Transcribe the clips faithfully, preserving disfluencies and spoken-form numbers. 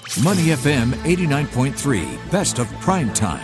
Money F M eighty-nine point three, best of prime time.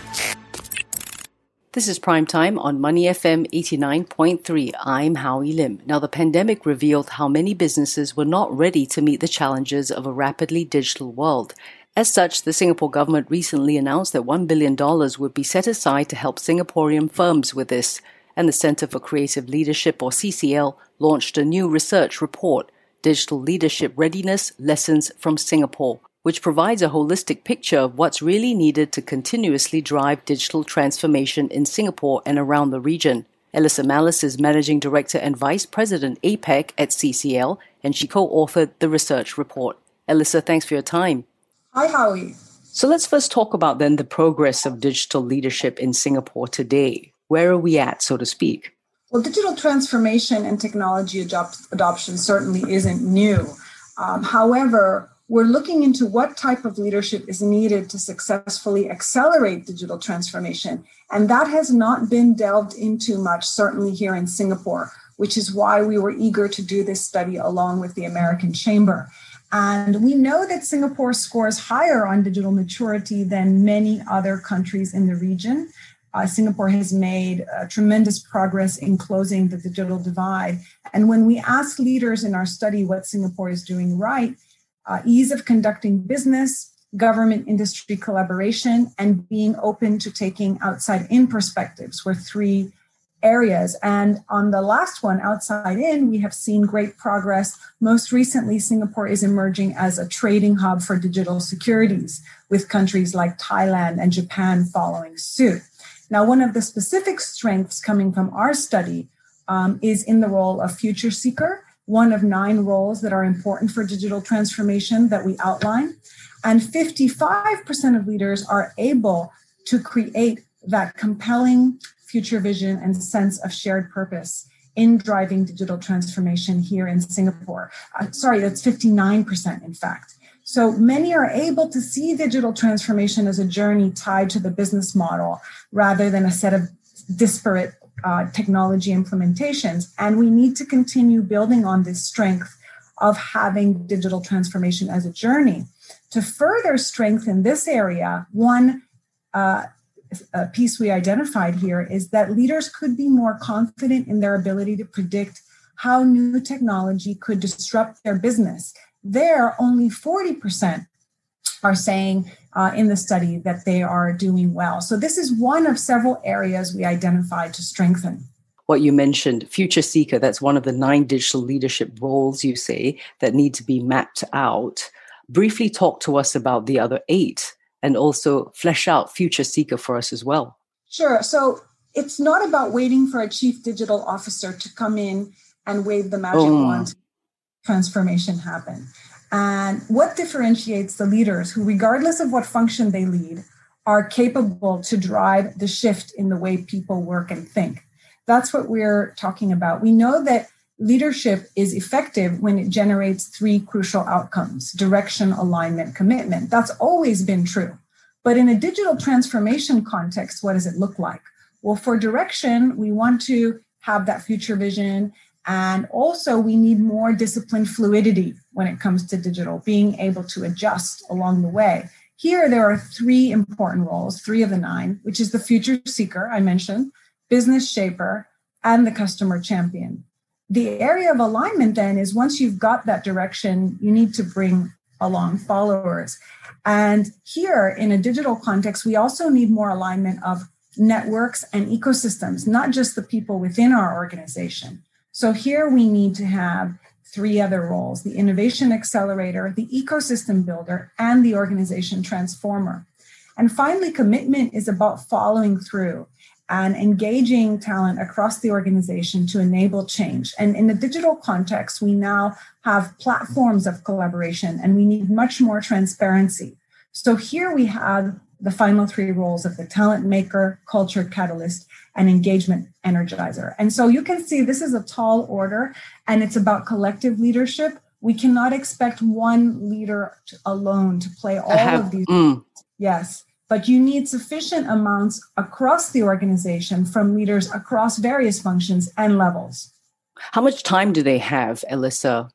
This is Prime Time on Money F M eighty-nine point three. I'm Howie Lim. Now, the pandemic revealed how many businesses were not ready to meet the challenges of a rapidly digital world. As such, the Singapore government recently announced that one billion dollars would be set aside to help Singaporean firms with this. And the Centre for Creative Leadership, or C C L, launched a new research report, Digital Leadership Readiness Lessons from Singapore, which provides a holistic picture of what's really needed to continuously drive digital transformation in Singapore and around the region. Elissa Mallis is Managing Director and Vice President A PAC at C C L, and she co-authored the research report. Elissa, thanks for your time. Hi, Howie. So let's first talk about then the progress of digital leadership in Singapore today. Where are we at, so to speak? Well, digital transformation and technology adop- adoption certainly isn't new. Um, however, we're looking into what type of leadership is needed to successfully accelerate digital transformation. And that has not been delved into much, certainly here in Singapore, which is why we were eager to do this study along with the American Chamber. And we know that Singapore scores higher on digital maturity than many other countries in the region. Uh, Singapore has made uh, tremendous progress in closing the digital divide. And when we ask leaders in our study what Singapore is doing right, Uh, ease of conducting business, government industry collaboration, and being open to taking outside-in perspectives were three areas. And on the last one, outside-in, we have seen great progress. Most recently, Singapore is emerging as a trading hub for digital securities, with countries like Thailand and Japan following suit. Now, one of the specific strengths coming from our study um, is in the role of future seeker, one of nine roles that are important for digital transformation that we outline. And fifty-five percent of leaders are able to create that compelling future vision and sense of shared purpose in driving digital transformation here in Singapore. Uh, sorry, that's fifty-nine percent, in fact. So many are able to see digital transformation as a journey tied to the business model rather than a set of disparate Uh, technology implementations. And we need to continue building on this strength of having digital transformation as a journey. To further strengthen this area, one uh, a piece we identified here is that leaders could be more confident in their ability to predict how new technology could disrupt their business. There, only forty percent are saying uh, in the study that they are doing well. So this is one of several areas we identified to strengthen. What you mentioned, future seeker, that's one of the nine digital leadership roles, you say, that need to be mapped out. Briefly talk to us about the other eight and also flesh out future seeker for us as well. Sure. So it's not about waiting for a chief digital officer to come in and wave the magic oh. wand to make transformation happen. And what differentiates the leaders who, regardless of what function they lead, are capable to drive the shift in the way people work and think? That's what we're talking about. We know that leadership is effective when it generates three crucial outcomes: direction, alignment, commitment. That's always been true. But in a digital transformation context, what does it look like? Well, for direction, we want to have that future vision. And also, we need more disciplined fluidity when it comes to digital, being able to adjust along the way. Here, there are three important roles, three of the nine, which is the future seeker, I mentioned, business shaper, and the customer champion. The area of alignment, then, is once you've got that direction, you need to bring along followers. And here, in a digital context, we also need more alignment of networks and ecosystems, not just the people within our organization. So here we need to have three other roles: the innovation accelerator, the ecosystem builder, and the organization transformer. And finally, commitment is about following through and engaging talent across the organization to enable change. And in the digital context, we now have platforms of collaboration, and we need much more transparency. So here we have the final three roles of the talent maker, culture catalyst, and engagement energizer. And so you can see this is a tall order, and it's about collective leadership. We cannot expect one leader to, alone to play all have, of these. Mm. Yes, but you need sufficient amounts across the organization from leaders across various functions and levels. How much time do they have, Elissa?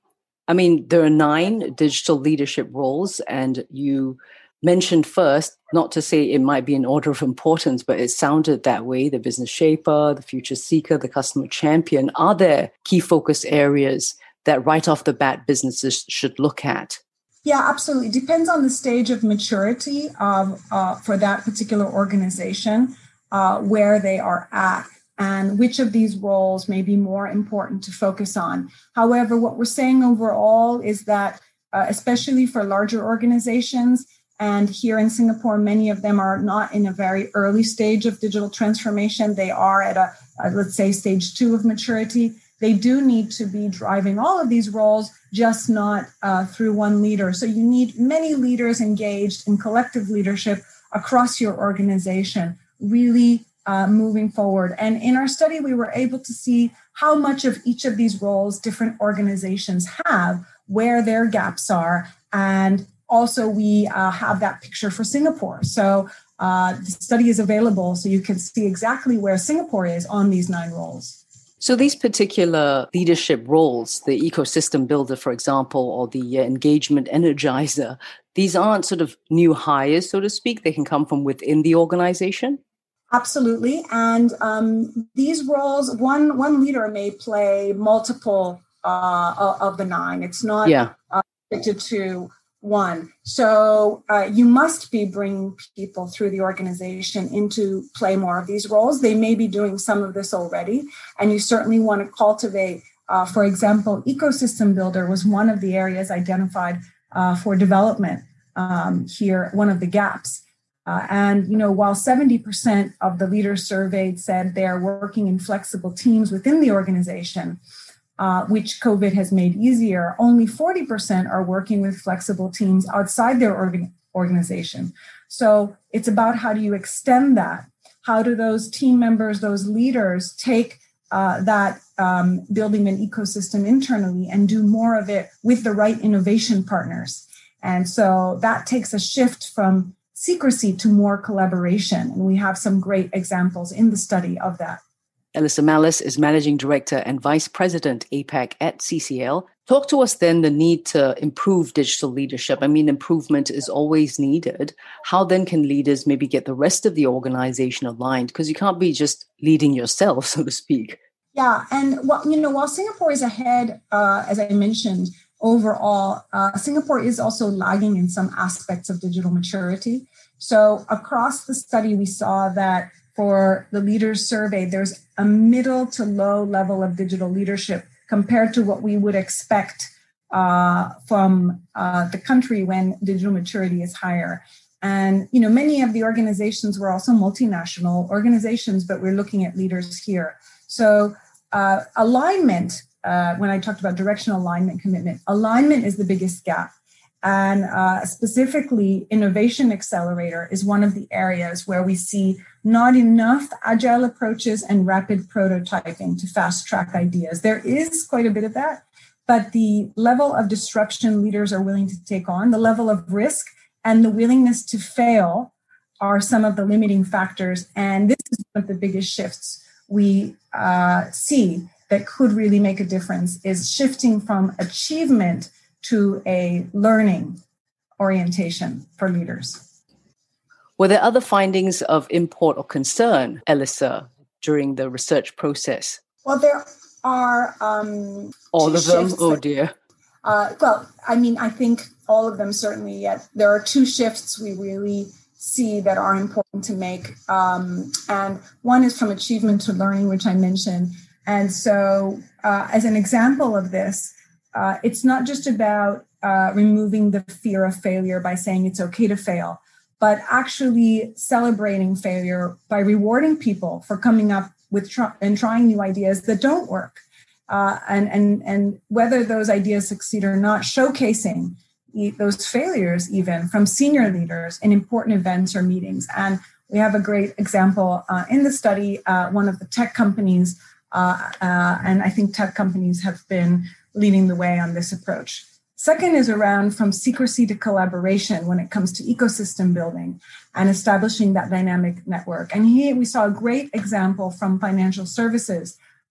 I mean, there are nine digital leadership roles, and you mentioned first, not to say it might be in order of importance, but it sounded that way, the business shaper, the future seeker, the customer champion. Are there key focus areas that right off the bat businesses should look at? Yeah, absolutely. Depends on the stage of maturity of uh, for that particular organization, uh, where they are at, and which of these roles may be more important to focus on. However, what we're saying overall is that, uh, especially for larger organizations, and here in Singapore, many of them are not in a very early stage of digital transformation. They are at a, a let's say, stage two of maturity. They do need to be driving all of these roles, just not uh, through one leader. So you need many leaders engaged in collective leadership across your organization, really uh, moving forward. And in our study, we were able to see how much of each of these roles different organizations have, where their gaps are, and also we uh, have that picture for Singapore. So uh, the study is available so you can see exactly where Singapore is on these nine roles. So these particular leadership roles, the ecosystem builder, for example, or the engagement energizer, these aren't sort of new hires, so to speak. They can come from within the organization. Absolutely. And um, these roles, one, one leader may play multiple uh, of the nine. It's not yeah. uh, restricted to one. So uh, you must be bringing people through the organization into play more of these roles. They may be doing some of this already, and you certainly want to cultivate, uh, for example, ecosystem builder was one of the areas identified uh, for development um, here, one of the gaps. Uh, and, you know, while seventy percent of the leaders surveyed said they're working in flexible teams within the organization, Uh, which COVID has made easier, only forty percent are working with flexible teams outside their organ- organization. So it's about how do you extend that? How do those team members, those leaders take uh, that um, building an ecosystem internally and do more of it with the right innovation partners? And so that takes a shift from secrecy to more collaboration. And we have some great examples in the study of that. Elissa Mallis is Managing Director and Vice President A PAC at C C L. Talk to us then the need to improve digital leadership. I mean, improvement is always needed. How then can leaders maybe get the rest of the organization aligned? Because you can't be just leading yourself, so to speak. Yeah, and well, you know, while Singapore is ahead, uh, as I mentioned, overall, uh, Singapore is also lagging in some aspects of digital maturity. So across the study, we saw that for the leaders surveyed, there's a middle to low level of digital leadership compared to what we would expect uh, from uh, the country when digital maturity is higher. And, you know, many of the organizations were also multinational organizations, but we're looking at leaders here. So uh, alignment, uh, when I talked about directional alignment commitment, alignment is the biggest gap. And uh, specifically, Innovation Accelerator is one of the areas where we see not enough agile approaches and rapid prototyping to fast track ideas. There is quite a bit of that, but the level of disruption leaders are willing to take on, the level of risk and the willingness to fail are some of the limiting factors. And this is one of the biggest shifts we uh, see that could really make a difference, is shifting from achievement to a learning orientation for leaders. Were there other findings of import or concern, Elissa, during the research process? Well, there are um, all of them. Oh that, dear. Uh, well, I mean, I think all of them certainly. Yet there are two shifts we really see that are important to make, um, and one is from achievement to learning, which I mentioned. And so, uh, as an example of this. Uh, it's not just about uh, removing the fear of failure by saying it's okay to fail, but actually celebrating failure by rewarding people for coming up with tr- and trying new ideas that don't work. Uh, and, and, and whether those ideas succeed or not, showcasing e- those failures even from senior leaders in important events or meetings. And we have a great example uh, in the study, uh, one of the tech companies, uh, uh, and I think tech companies have been leading the way on this approach. Second is around from secrecy to collaboration when it comes to ecosystem building and establishing that dynamic network. And here we saw a great example from financial services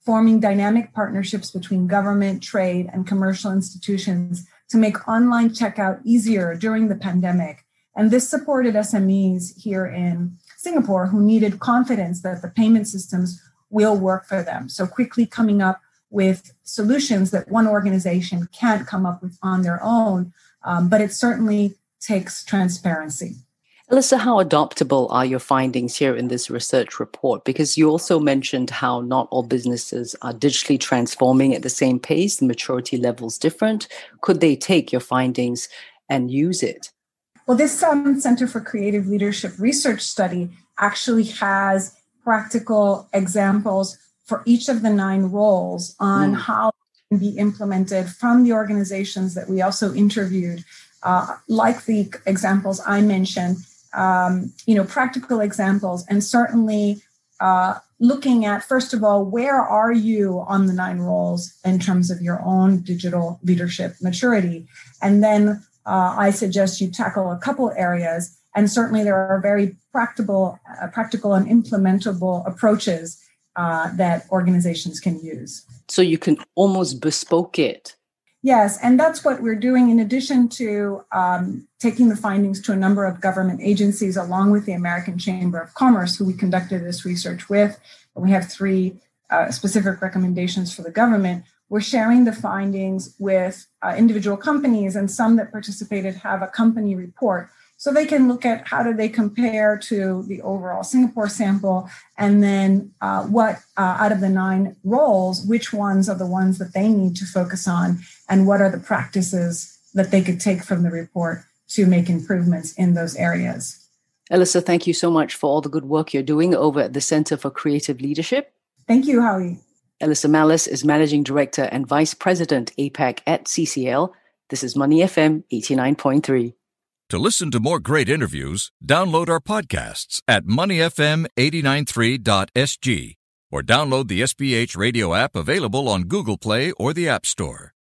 forming dynamic partnerships between government, trade, and commercial institutions to make online checkout easier during the pandemic. And this supported S M Es here in Singapore who needed confidence that the payment systems will work for them. So quickly coming up with solutions that one organization can't come up with on their own, um, but it certainly takes transparency. Alyssa, how adoptable are your findings here in this research report? Because you also mentioned how not all businesses are digitally transforming at the same pace, the maturity level is different. Could they take your findings and use it? Well, this um, Center for Creative Leadership research study actually has practical examples for each of the nine roles on mm. how it can be implemented from the organizations that we also interviewed. Uh, like the examples I mentioned, um, you know, practical examples, and certainly uh, looking at, first of all, where are you on the nine roles in terms of your own digital leadership maturity? And then uh, I suggest you tackle a couple areas, and certainly there are very practical, uh, practical and implementable approaches uh, that organizations can use. So you can almost bespoke it. Yes, and that's what we're doing in addition to um, taking the findings to a number of government agencies, along with the American Chamber of Commerce, who we conducted this research with. We have three uh, specific recommendations for the government. We're sharing the findings with uh, individual companies, and some that participated have a company report. So they can look at how do they compare to the overall Singapore sample, and then uh, what uh, out of the nine roles, which ones are the ones that they need to focus on, and what are the practices that they could take from the report to make improvements in those areas. Alyssa, thank you so much for all the good work you're doing over at the Center for Creative Leadership. Thank you, Howie. Alyssa Malice is Managing Director and Vice President A PAC at C C L. This is Money F M eighty-nine point three. To listen to more great interviews, download our podcasts at money f m eight nine three dot s g or download the S B H radio app available on Google Play or the App Store.